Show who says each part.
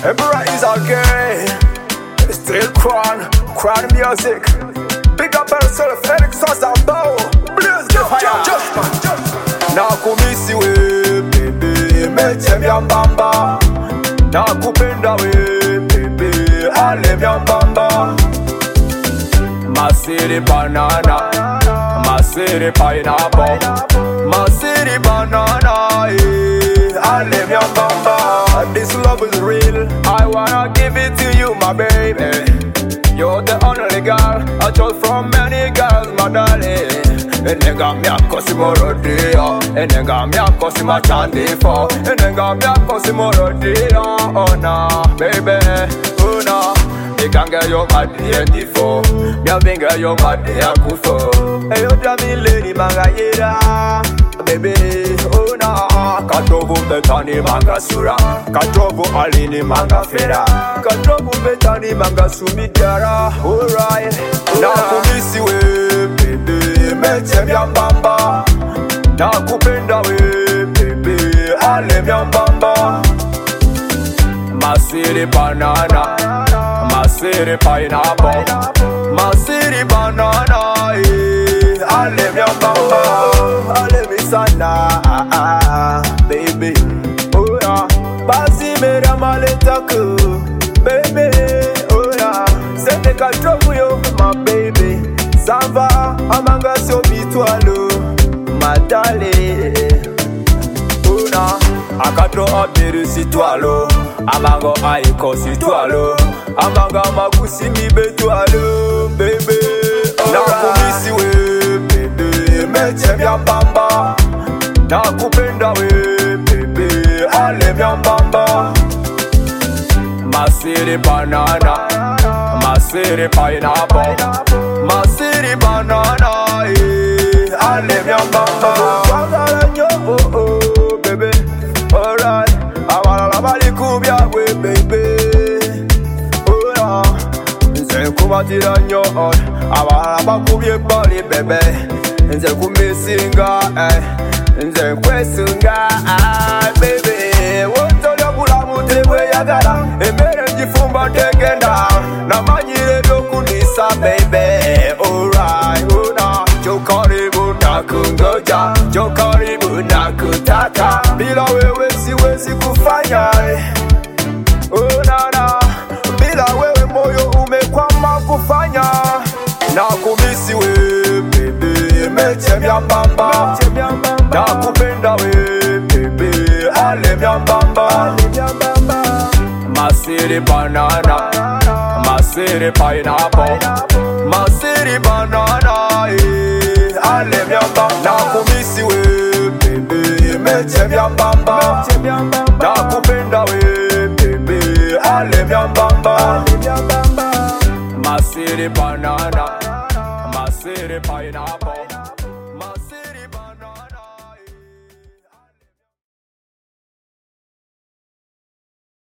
Speaker 1: Emperor is okay. Still crown music. Big up yourself, Felix Sosabo. Blaze the fire. Nakumisi we, baby, meche myambamba. Nakupenda we, baby, ale myambamba. Masiri banana, masiri pineapple, masiri banana, ale myambamba. This love is real, I wanna give it to you, my baby. You're the only girl I chose from many girls, my darling. Enega mi akosimo rodeo, enega mi akosimo chandi for, enega mi akosimo rodeo, oh na, baby, oh na. You can get your body and the four, your finger your body a kufo. Hey, you tell me lady mangayira, baby, oh na. Katrovu betani manga sura, katrovu alini manga fera, katrovu betani manga sumidara, alright. Nakumisi we, baby, meche myambamba. Nakupenda we, baby, ale myambamba. Masiri banana, masiri pineapple, masiri banana, ale myambamba, ale misana, baby, oh yeah. Basi mera maletaku, baby, oh yeah. Sende katrovu yo, my baby, samba amanga so bitwalo, madale, oh nah. Akatro abiru sitwalo, amango aiko sitwalo, amanga magusi mi betwalo, baby. Nakumisi we, baby, meche myambamba. Nakupenda we, baby, ale myambamba. Masiri banana, masiri pineapple, masiri banana, ale myambamba. Wagalanyo, oh oh, baby. Alright, awala bali kubya we, baby. Oh yeah, nze kubatira nyo, awala bakubye bali, baby. Nze kumisinga, nze kwesunga, baby. Wotolya bulamu tebwe yagala, emere njifumba tegenda, namanyire dokunisa, baby. Alright, una chokaribu nakungoja, chokaribu nakutaka, bila wewe siwezi kufanya. Oh nana, bila wewe moyo umekwama kufanya. Nakumisi we, baby, meche myambamba. Nakupenda we, baby, ale myambamba. Masiri banana, masiri pineapple, masiri banana, ale myambamba. Nakumisi we, baby, meche myambamba. Nakupenda we, baby, ale myambamba. Masiri banana, masiri pineapple.